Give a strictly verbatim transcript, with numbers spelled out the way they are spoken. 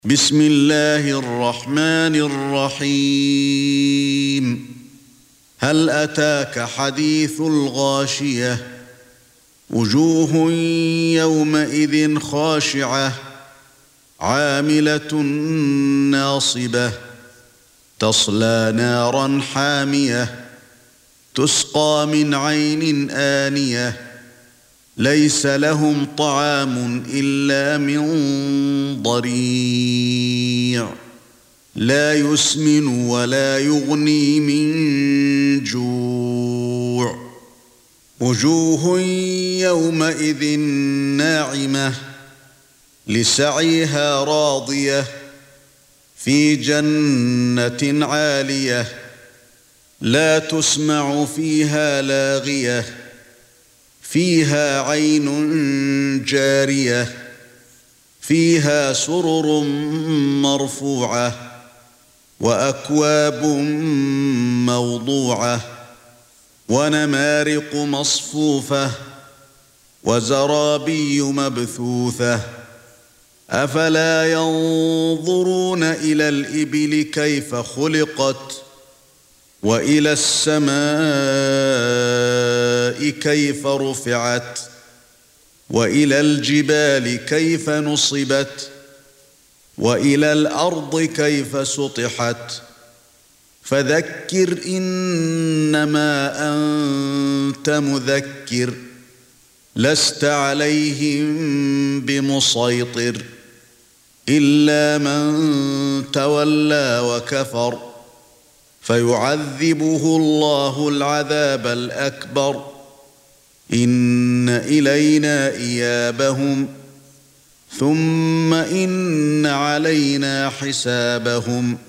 بسم الله الرحمن الرحيم هل أتاك حديث الغاشية وجوه يومئذ خاشعة عاملة ناصبة تصلى نارا حامية تسقى من عين آنية ليس لهم طعام إلا من ضريع لا يسمن ولا يغني من جوع وجوه يومئذ ناعمة لسعيها راضية في جنة عالية لا تسمع فيها لاغية فيها عين جارية فيها سرر مرفوعة وأكواب موضوعة ونمارق مصفوفة وزرابي مبثوثة أفلا ينظرون إلى الإبل كيف خلقت وإلى السماء كيف رفعت وإلى الجبال كيف نصبت وإلى الأرض كيف سطحت فذكر إنما أنت مذكر لست عليهم بمسيطر إلا من تولى وكفر فيعذبه الله العذاب الأكبر إن إلينا إيابهم ثم إن علينا حسابهم